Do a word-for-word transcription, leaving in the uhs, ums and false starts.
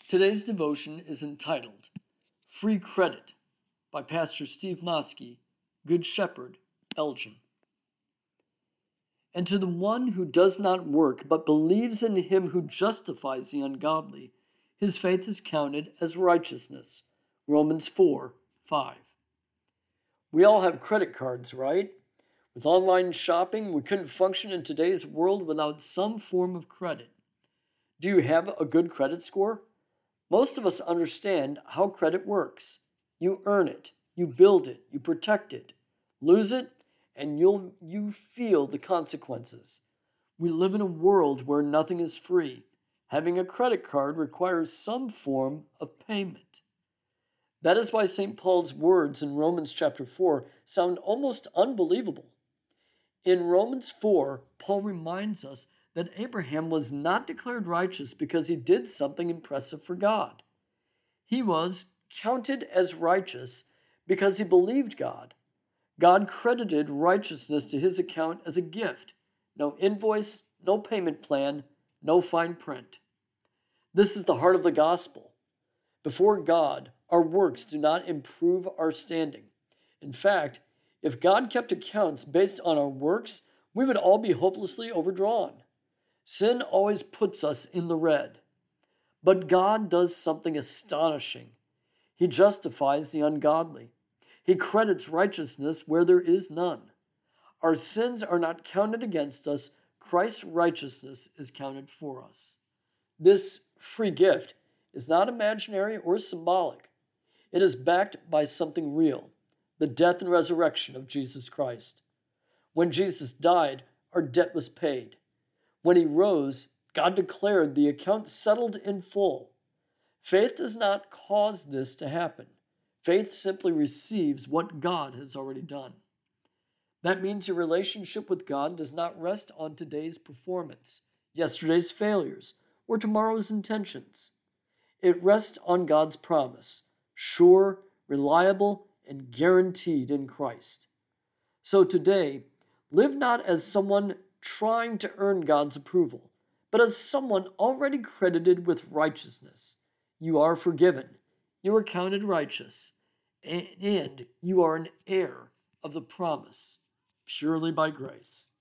Today's devotion is entitled Free Credit by Pastor Steve Noski, Good Shepherd, Elgin. And to the one who does not work, but believes in him who justifies the ungodly, his faith is counted as righteousness. Romans four five. We all have credit cards, right? With online shopping, we couldn't function in today's world without some form of credit. Do you have a good credit score? Most of us understand how credit works. You earn it, you build it, you protect it. Lose it, and you'll you feel the consequences. We live in a world where nothing is free. Having a credit card requires some form of payment. That is why Saint Paul's words in Romans chapter four sound almost unbelievable. In Romans four, Paul reminds us that Abraham was not declared righteous because he did something impressive for God. He was counted as righteous because he believed God. God credited righteousness to his account as a gift. No invoice, no payment plan, no fine print. This is the heart of the gospel. Before God, our works do not improve our standing. In fact, if God kept accounts based on our works, we would all be hopelessly overdrawn. Sin always puts us in the red. But God does something astonishing. He justifies the ungodly. He credits righteousness where there is none. Our sins are not counted against us. Christ's righteousness is counted for us. This free gift is not imaginary or symbolic. It is backed by something real, the death and resurrection of Jesus Christ. When Jesus died, our debt was paid. When he rose, God declared the account settled in full. Faith does not cause this to happen. Faith simply receives what God has already done. That means your relationship with God does not rest on today's performance, yesterday's failures, or tomorrow's intentions. It rests on God's promise, sure, reliable, and guaranteed in Christ. So today, live not as someone trying to earn God's approval, but as someone already credited with righteousness. You are forgiven, you are counted righteous, and you are an heir of the promise, purely by grace.